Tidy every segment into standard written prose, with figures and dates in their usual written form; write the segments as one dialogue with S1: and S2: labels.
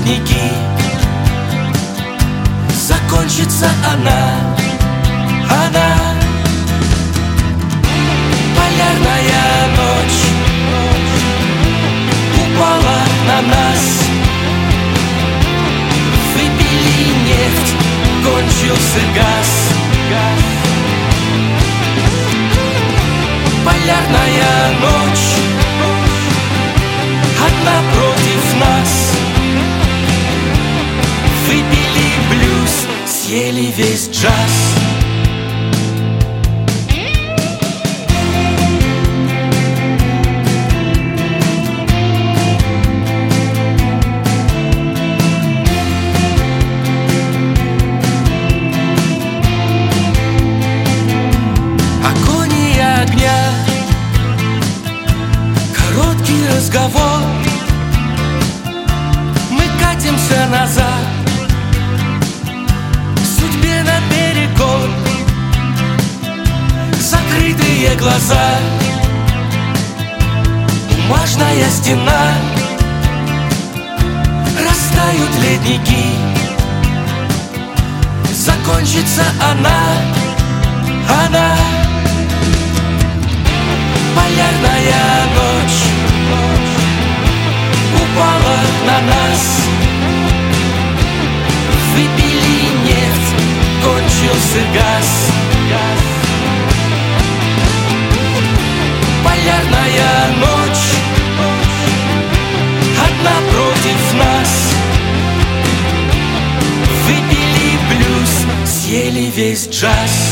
S1: ледники. Закончится она. Полярная ночь упала на нас. Выпили нефть, кончился газ. Полярная ночь, одна против нас. Выпили блюз, съели весь джаз. Разговор, мы катимся назад, судьбе наперекор. Закрытые глаза, бумажная стена, растают ледники. Закончится она. Полярная ночь упала на нас. Выпили нефть, кончился газ. Полярная ночь, одна против нас. Выпили блюз, съели весь джаз.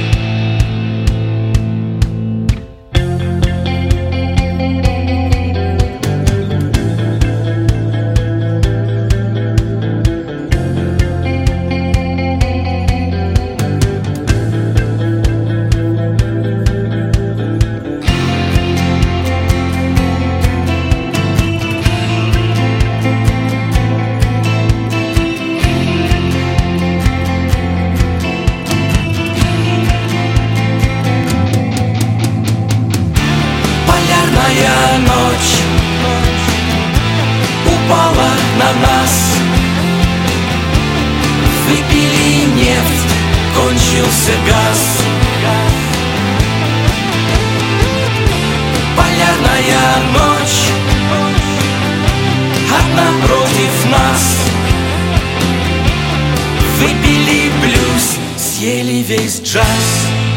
S1: Полярная ночь упала на нас. Выпили нефть, кончился газ. Полярная ночь, одна против нас. Выпили блюз, съели весь джаз.